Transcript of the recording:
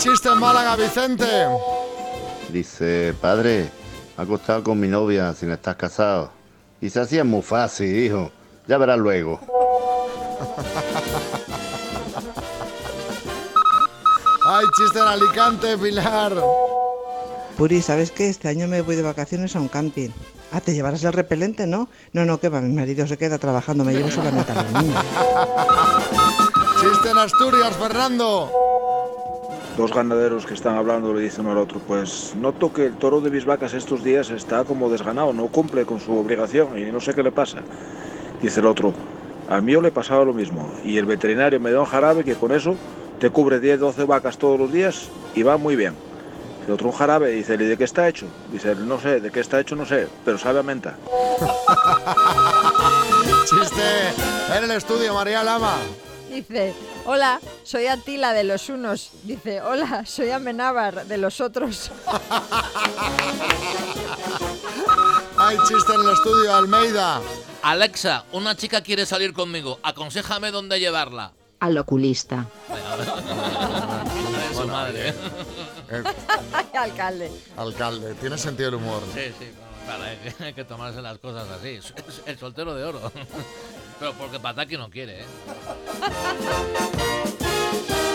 chiste en Málaga, Vicente. Dice, padre, me he acostado con mi novia sin estar casado. Dice, así es muy fácil, hijo. Ya verás luego. Ay, chiste en Alicante, Pilar. Puri, ¿sabes qué? Este año me voy de vacaciones a un camping. Ah, te llevarás el repelente, ¿no? No, que va, mi marido se queda trabajando, me llevo solamente a los niños. Chiste en Asturias, Fernando. Dos ganaderos que están hablando le dicen al otro, pues noto que el toro de mis vacas estos días está como desganado, no cumple con su obligación y no sé qué le pasa. Dice el otro, al mío le pasaba lo mismo y el veterinario me da un jarabe que con eso te cubre 10-12 vacas todos los días y va muy bien. El otro un jarabe, dice, ¿y de qué está hecho? Dice, no sé, de qué está hecho no sé, pero sabe a menta. Chiste en el estudio, María Lama. Dice, hola, soy Atila de los unos. Dice, hola, soy Amenábar de los otros. Hay chiste en el estudio, Almeida. Alexa, una chica quiere salir conmigo. Aconséjame dónde llevarla. Al oculista. Su madre. Alcalde, Tiene sentido el humor. Sí, claro, hay que tomarse las cosas así. Es el soltero de oro. Pero porque Pataki no quiere, ¿eh?